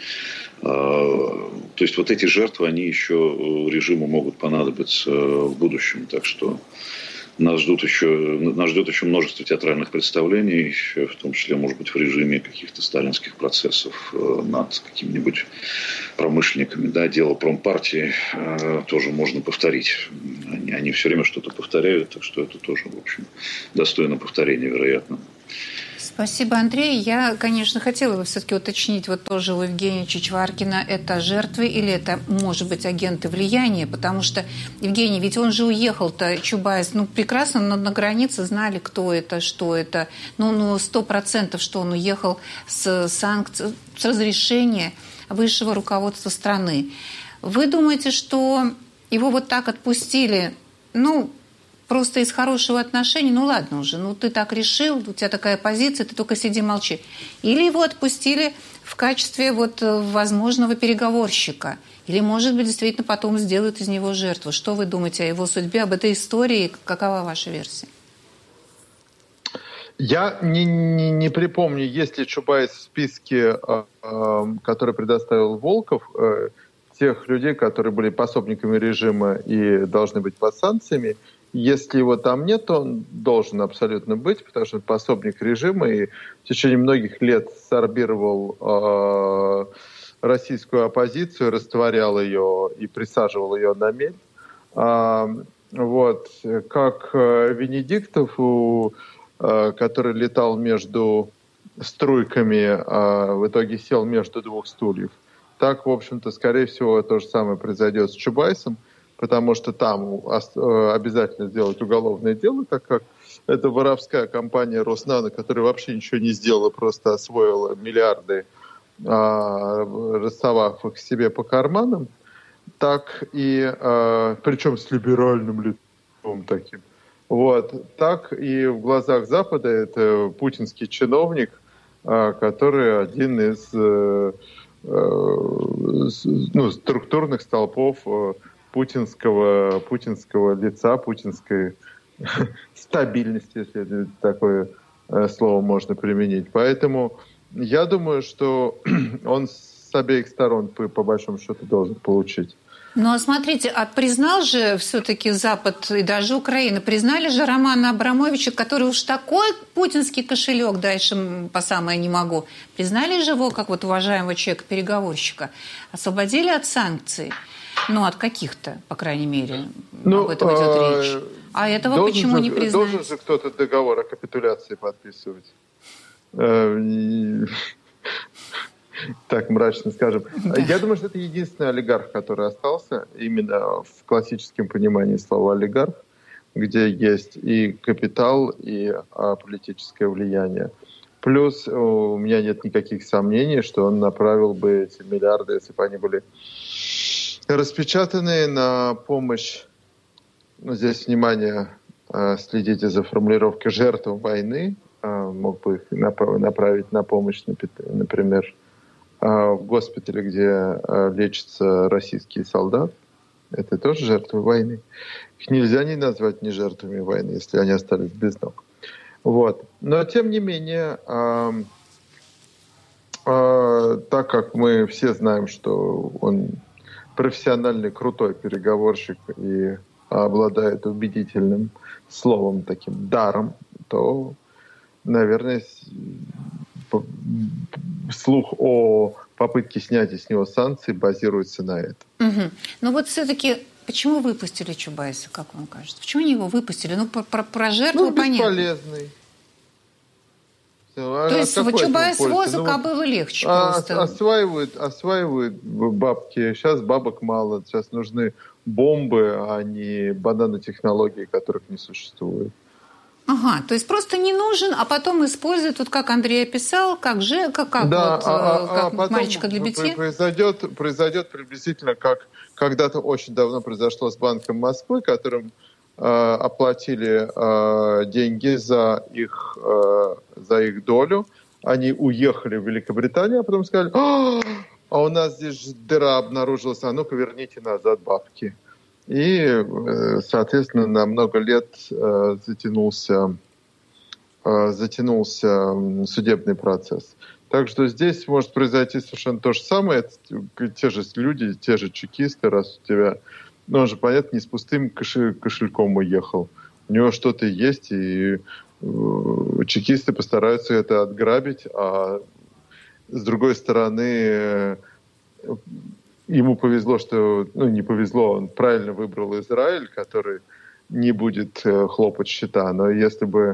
То есть вот эти жертвы, они еще режиму могут понадобиться в будущем. Так что нас ждет еще множество театральных представлений, в том числе, может быть, в режиме каких-то сталинских процессов над какими-нибудь промышленниками. Да, дело промпартии тоже можно повторить. Они все время что-то повторяют, так что это тоже, в общем, достойно повторения, вероятно. Спасибо, Андрей. Я, конечно, хотела бы все-таки уточнить вот тоже у Евгения Чичваркина, это жертвы или это, может быть, агенты влияния, потому что, Евгений, ведь он же уехал-то, Чубайс, прекрасно на границе знали, кто это, что это, 100%, что он уехал с санкций, с разрешения высшего руководства страны. Вы думаете, что его вот так отпустили, просто из хорошего отношения, ладно уже, ты так решил, у тебя такая позиция, ты только сиди, молчи. Или его отпустили в качестве возможного переговорщика. Или, может быть, действительно потом сделают из него жертву. Что вы думаете о его судьбе, об этой истории? Какова ваша версия? Я не припомню, есть ли Чубайс в списке, который предоставил Волков, тех людей, которые были пособниками режима и должны быть под санкциями. Если его там нет, то он должен абсолютно быть, потому что он пособник режима и в течение многих лет сорбировал российскую оппозицию, растворял ее и присаживал ее на мель. Как Венедиктов, который летал между струйками, в итоге сел между двух стульев, так, в общем-то, скорее всего, то же самое произойдет с Чубайсом, потому что там обязательно сделать уголовное дело, так как это воровская компания Роснана, которая вообще ничего не сделала, просто освоила миллиарды, рассовав их себе по карманам, так и, причем с либеральным лицом таким. Так и в глазах Запада это путинский чиновник, который один из структурных столпов путинского лица, путинской стабильности, если такое слово можно применить. Поэтому я думаю, что он с обеих сторон по большому счету должен получить. Смотрите, признал же все-таки Запад и даже Украина, признали же Романа Абрамовича, который уж такой путинский кошелек, дальше по самое не могу, признали же его как уважаемого человека-переговорщика, освободили от санкций. От каких-то, по крайней мере, об этом идет речь. А этого почему не признать? Должен же кто-то договор о капитуляции подписывать. Так мрачно скажем. Да. Я думаю, что это единственный олигарх, который остался именно в классическом понимании слова олигарх, где есть и капитал, и политическое влияние. Плюс у меня нет никаких сомнений, что он направил бы эти миллиарды, если бы они были распечатаны, на помощь. Здесь, внимание, следите за формулировкой «жертвам войны». Мог бы их направить на помощь, например, в госпитале, где лечатся российские солдаты. Это тоже жертвы войны. Их нельзя не назвать не жертвами войны, если они остались без ног. Вот. Но, тем не менее, так как мы все знаем, что он профессиональный, крутой переговорщик и обладает убедительным словом, таким даром, то, наверное, слух о попытке снятия с него санкций базируется на этом. Угу. Но вот все-таки почему выпустили Чубайса, как вам кажется? Почему они его выпустили? Ну, про жертву понятно. Бесполезный. То есть Чубайс возу кобылу легче просто. Осваивают бабки. Сейчас бабок мало. Сейчас нужны бомбы, а не бананотехнологии, которых не существует. Ага, то есть просто не нужен, а потом используют, вот как Андрей описал, как мальчика для битья. Произойдет приблизительно, как когда-то очень давно произошло с Банком Москвы, которым оплатили деньги за их долю. Они уехали в Великобританию, а потом сказали: а у нас здесь дыра обнаружилась, а ну-ка верните назад бабки. И, соответственно, на много лет затянулся судебный процесс. Так что здесь может произойти совершенно то же самое. Это те же люди, те же чекисты, раз у тебя... Ну, он же, понятно, не с пустым кошельком уехал. У него что-то есть, и чекисты постараются это отграбить, а с другой стороны... Ему повезло, что... Ну, не повезло, он правильно выбрал Израиль, который не будет хлопать счета. Но если бы...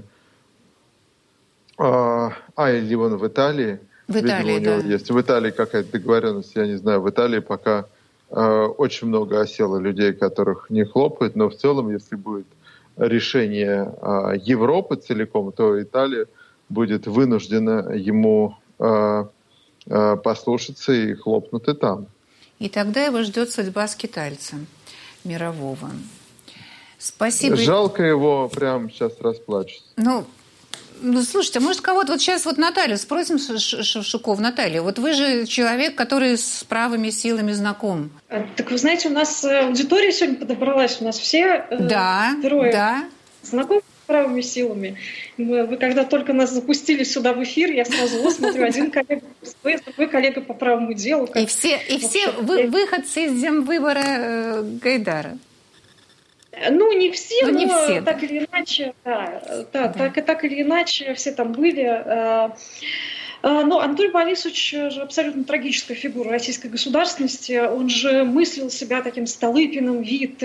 или он в Италии. В Италии, у него есть. В Италии какая-то договоренность, я не знаю. В Италии пока очень много осело людей, которых не хлопают. Но в целом, если будет решение Европы целиком, то Италия будет вынуждена ему послушаться и хлопнуть и там. И тогда его ждет судьба скитальца мирового. Спасибо. Жалко его, прямо сейчас расплачусь. Ну, слушайте, может, кого-то... Вот сейчас вот Наталью спросим, Шевчуков. Наталья, вот вы же человек, который с правыми силами знаком. Так вы знаете, у нас аудитория сегодня подобралась. У нас все герои знакомы с правыми силами. Вы когда только нас запустили сюда в эфир, я сразу смотрю, один коллега другой коллега по правому делу. И все выходцы из земвыбора Гайдара. Ну, не все, не но все, так или иначе, так или иначе, все там были. Но Анатолий Борисович же абсолютно трагическая фигура российской государственности. Он же мыслил себя таким Столыпиным,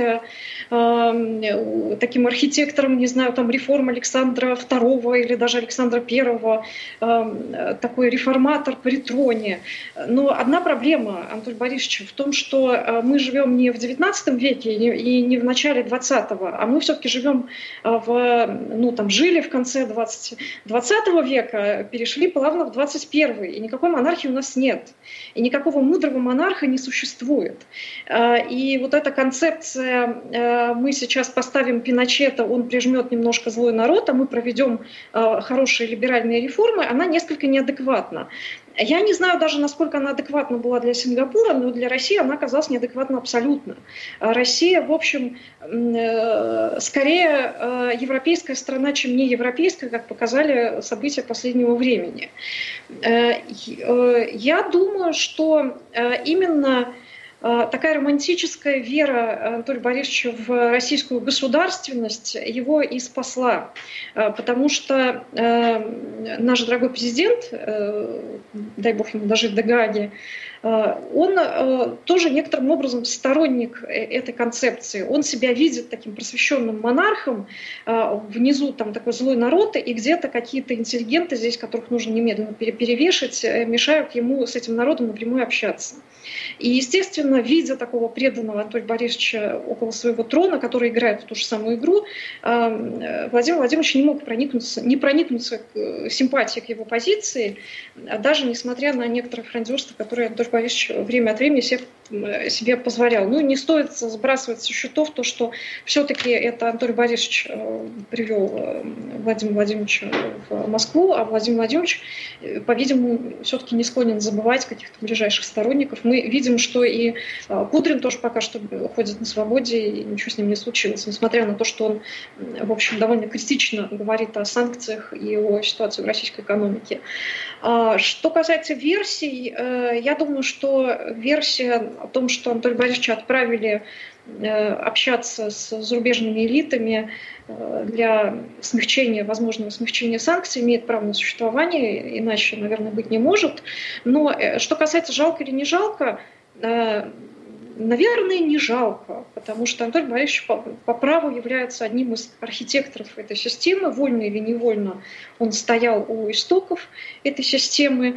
таким архитектором, не знаю, там реформ Александра II или даже Александра I, такой реформатор при троне. Но одна проблема Анатолия Борисовича в том, что мы живем не в XIX веке и не в начале XX, а мы все-таки живем жили в конце XX века, перешли плавно в 21, и никакой монархии у нас нет. И никакого мудрого монарха не существует. И вот эта концепция «мы сейчас поставим Пиночета, он прижмет немножко злой народ, а мы проведем хорошие либеральные реформы», она несколько неадекватна. Я не знаю даже, насколько она адекватна была для Сингапура, но для России она оказалась неадекватна абсолютно. Россия, в общем, скорее европейская страна, чем не европейская, как показали события последнего времени. Я думаю, что именно такая романтическая вера Анатолия Борисовича в российскую государственность его и спасла. Потому что наш дорогой президент, дай бог ему дожить до Гааги, он тоже некоторым образом сторонник этой концепции. Он себя видит таким просвещенным монархом, внизу там такой злой народ, и где-то какие-то интеллигенты здесь, которых нужно немедленно перевешать, мешают ему с этим народом напрямую общаться. И, естественно, видя такого преданного Анатолия Борисовича около своего трона, который играет в ту же самую игру, Владимир Владимирович не мог не проникнуться к симпатии к его позиции, даже несмотря на некоторые франдерства, которые Анатолий Борисович время от времени себе позволял. Ну, не стоит сбрасывать со счетов то, что все-таки это Анатолий Борисович привел Владимира Владимировича в Москву, а Владимир Владимирович, по-видимому, все-таки не склонен забывать каких-то ближайших сторонников. Мы видим, что и Кудрин тоже пока что ходит на свободе, и ничего с ним не случилось, несмотря на то, что он, в общем, довольно критично говорит о санкциях и о ситуации в российской экономике. Что касается версий, я думаю, что версия о том, что Анатолия Борисовича отправили общаться с зарубежными элитами для смягчения, возможного смягчения санкций, имеет право на существование, иначе, наверное, быть не может. Но что касается жалко или не жалко, наверное, не жалко, потому что Анатолий Борисович по праву является одним из архитекторов этой системы, вольно или невольно он стоял у истоков этой системы.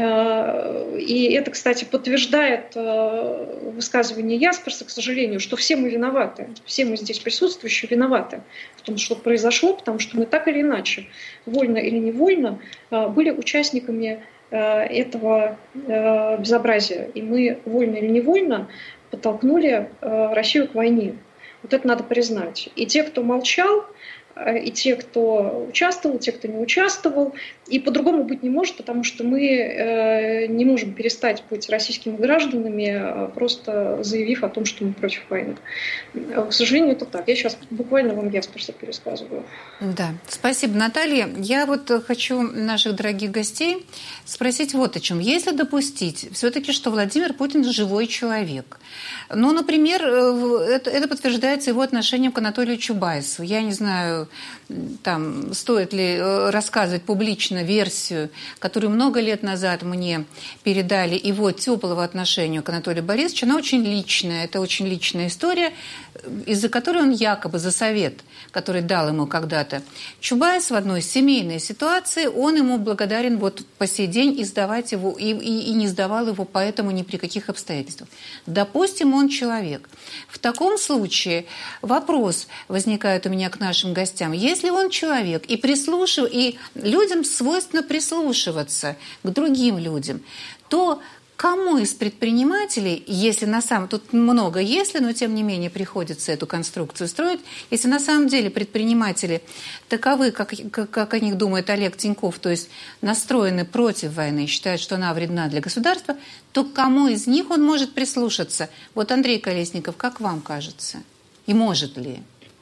И это, кстати, подтверждает высказывание Ясперса, к сожалению, что все мы виноваты, все мы здесь присутствующие виноваты в том, что произошло, потому что мы так или иначе, вольно или невольно, были участниками этого безобразия. И мы, вольно или невольно, подтолкнули Россию к войне. Вот это надо признать. И те, кто молчал, и те, кто участвовал, и те, кто не участвовал. И по-другому быть не может, потому что мы не можем перестать быть российскими гражданами, просто заявив о том, что мы против войны. К сожалению, это так. Я сейчас буквально вам Ясперса пересказываю. Да, спасибо, Наталья. Я вот хочу наших дорогих гостей спросить вот о чем. Если допустить все-таки, что Владимир Путин живой человек, ну, например, это подтверждается его отношением к Анатолию Чубайсу. Я не знаю, там, стоит ли рассказывать публично версию, которую много лет назад мне передали, его теплого отношения к Анатолию Борисовичу. Она очень личная, это очень личная история, из-за которой он якобы за совет, который дал ему когда-то Чубайс в одной семейной ситуации, он ему благодарен вот по сей день и сдавать его, и не сдавал его поэтому ни при каких обстоятельствах. Допустим, он человек. В таком случае вопрос возникает у меня к нашим гостям. Если он человек и людям свойственно прислушиваться к другим людям, то кому из предпринимателей, если на самом... Тут много «если», но тем не менее приходится эту конструкцию строить. Если на самом деле предприниматели таковы, как о них думает Олег Тиньков, то есть настроены против войны и считают, что она вредна для государства, то к кому из них он может прислушаться? Вот, Андрей Колесников, как вам кажется? И может ли?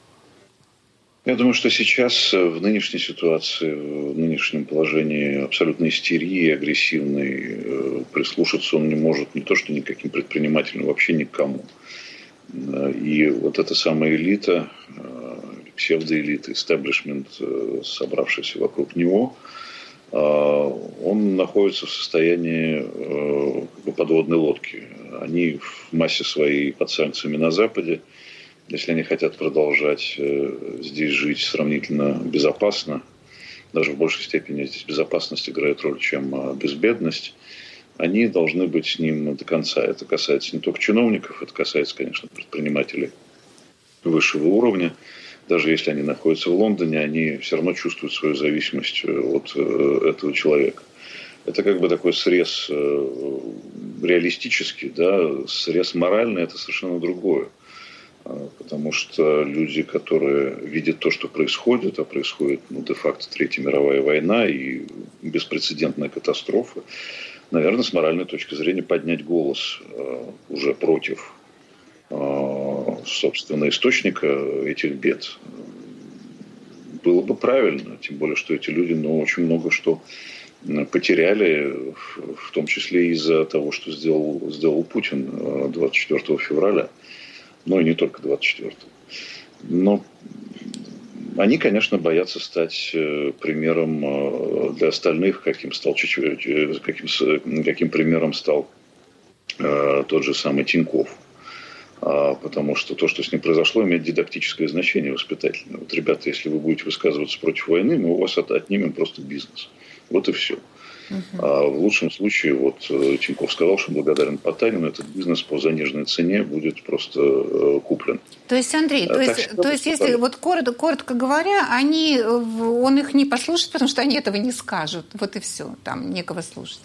Я думаю, что сейчас в нынешней ситуации, в нынешнем положении абсолютной истерии, агрессивной, прислушаться он не может не то что никаким предпринимателям, вообще никому. И вот эта самая элита, псевдоэлита, истеблишмент, собравшийся вокруг него, он находится в состоянии подводной лодки. Они в массе своей под санкциями на Западе. Если они хотят продолжать здесь жить сравнительно безопасно, даже в большей степени здесь безопасность играет роль, чем безбедность, они должны быть с ним до конца. Это касается не только чиновников, это касается, конечно, предпринимателей высшего уровня. Даже если они находятся в Лондоне, они все равно чувствуют свою зависимость от этого человека. Это как бы такой срез реалистический, да, срез моральный – это совершенно другое. Потому что люди, которые видят то, что происходит, а происходит де-факто Третья мировая война и беспрецедентная катастрофа, наверное, с моральной точки зрения поднять голос уже против, собственно, источника этих бед было бы правильно. Тем более, что эти люди очень много что потеряли, в том числе из-за того, что сделал Путин 24 февраля. Но и не только 24-го. Но они, конечно, боятся стать примером для остальных, каким примером стал тот же самый Тиньков. Потому что то, что с ним произошло, имеет дидактическое значение, воспитательное. Вот, ребята, если вы будете высказываться против войны, мы у вас отнимем просто бизнес. Вот и все. А в лучшем случае, вот Тинькофф сказал, что благодарен Потанину, этот бизнес по заниженной цене будет просто куплен. То есть, Андрей, то есть если вот коротко говоря, он их не послушает, потому что они этого не скажут. Вот и все, там некого слушать.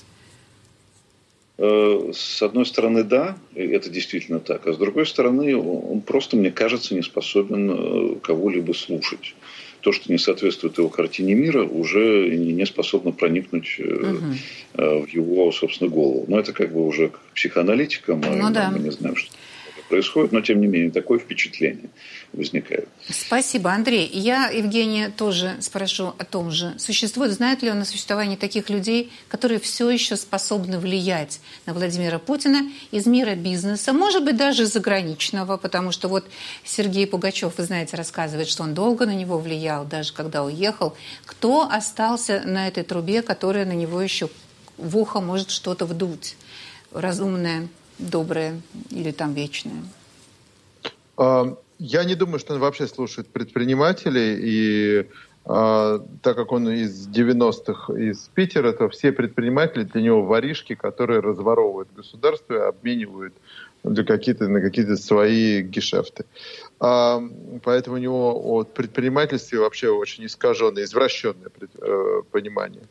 С одной стороны, да, это действительно так. А с другой стороны, он просто, мне кажется, не способен кого-либо слушать. То, что не соответствует его картине мира, уже не способно проникнуть в его, собственно, голову. Но это как бы уже к психоаналитикам, мы не знаем, что происходит, но, тем не менее, такое впечатление возникает. Спасибо, Андрей. Я, Евгения, тоже спрошу о том же. Знает ли он о существовании таких людей, которые все еще способны влиять на Владимира Путина из мира бизнеса, может быть, даже заграничного, потому что вот Сергей Пугачев, вы знаете, рассказывает, что он долго на него влиял, даже когда уехал. Кто остался на этой трубе, которая на него еще в ухо может что-то вдуть? Разумное, доброе или там вечное? Я не думаю, что он вообще слушает предпринимателей, и так как он из 90-х из Питера, то все предприниматели для него воришки, которые разворовывают государство и обменивают на какие-то свои гешефты. Поэтому у него от предпринимательства вообще очень искаженное, извращенное понимание.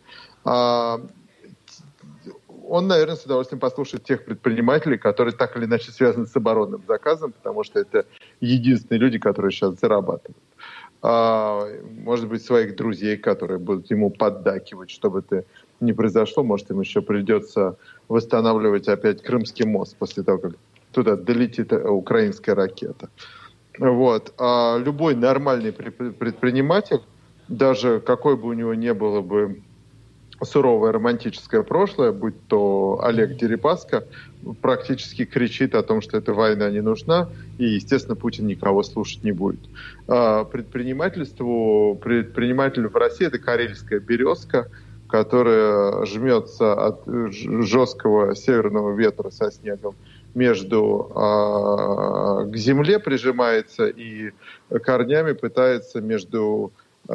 Он, наверное, с удовольствием послушает тех предпринимателей, которые так или иначе связаны с оборонным заказом, потому что это единственные люди, которые сейчас зарабатывают. Может быть, своих друзей, которые будут ему поддакивать, чтобы это не произошло. Может, им еще придется восстанавливать опять Крымский мост после того, как туда долетит украинская ракета. Вот. Любой нормальный предприниматель, даже какой бы у него ни было бы суровое романтическое прошлое, будь то Олег Дерипаска, практически кричит о том, что эта война не нужна, и, естественно, Путин никого слушать не будет. Предприниматель в России – это карельская березка, которая жмется от жесткого северного ветра со снегом к земле прижимается и корнями пытается между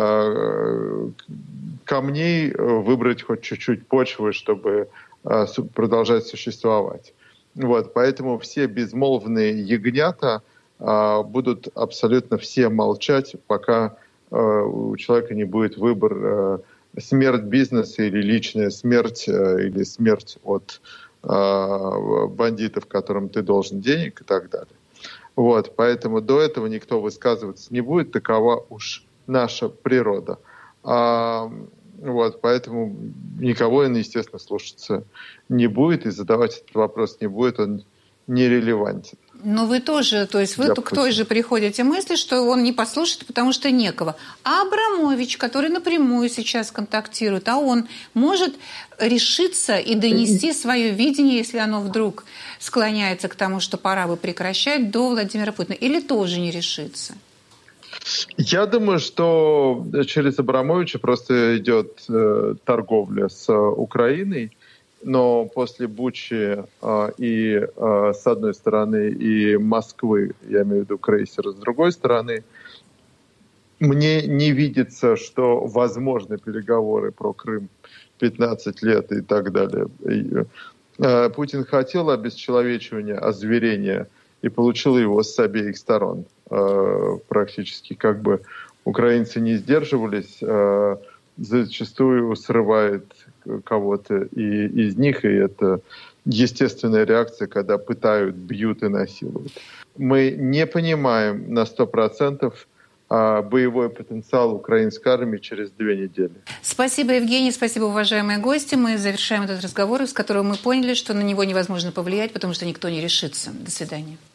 камней выбрать хоть чуть-чуть почвы, чтобы продолжать существовать. Вот, поэтому все безмолвные ягнята будут абсолютно все молчать, пока у человека не будет выбор смерть бизнеса или личная смерть, или смерть от бандитов, которым ты должен денег и так далее. Вот, поэтому до этого никто высказываться не будет, такова уж наша природа. Вот, поэтому никого он, естественно, слушаться не будет, и задавать этот вопрос не будет, он нерелевантен. Но вы тоже, то есть вы к той же приходите мысли, что он не послушает, потому что некого. А Абрамович, который напрямую сейчас контактирует, он может решиться и донести свое видение, если оно вдруг склоняется к тому, что пора бы прекращать, до Владимира Путина, или тоже не решится? Я думаю, что через Абрамовича просто идет торговля с Украиной, но после Бучи с одной стороны, и Москвы, я имею в виду крейсера, с другой стороны, мне не видится, что возможны переговоры про Крым 15 лет и так далее. Путин хотел обесчеловечивания, озверения, и получил его с обеих сторон. Практически как бы украинцы не сдерживались, зачастую срывает кого-то из них, и это естественная реакция, когда пытают, бьют и насилуют. Мы не понимаем на 100% боевой потенциал украинской армии через 2 недели. Спасибо, Евгений, спасибо, уважаемые гости. Мы завершаем этот разговор, из которого мы поняли, что на него невозможно повлиять, потому что никто не решится. До свидания.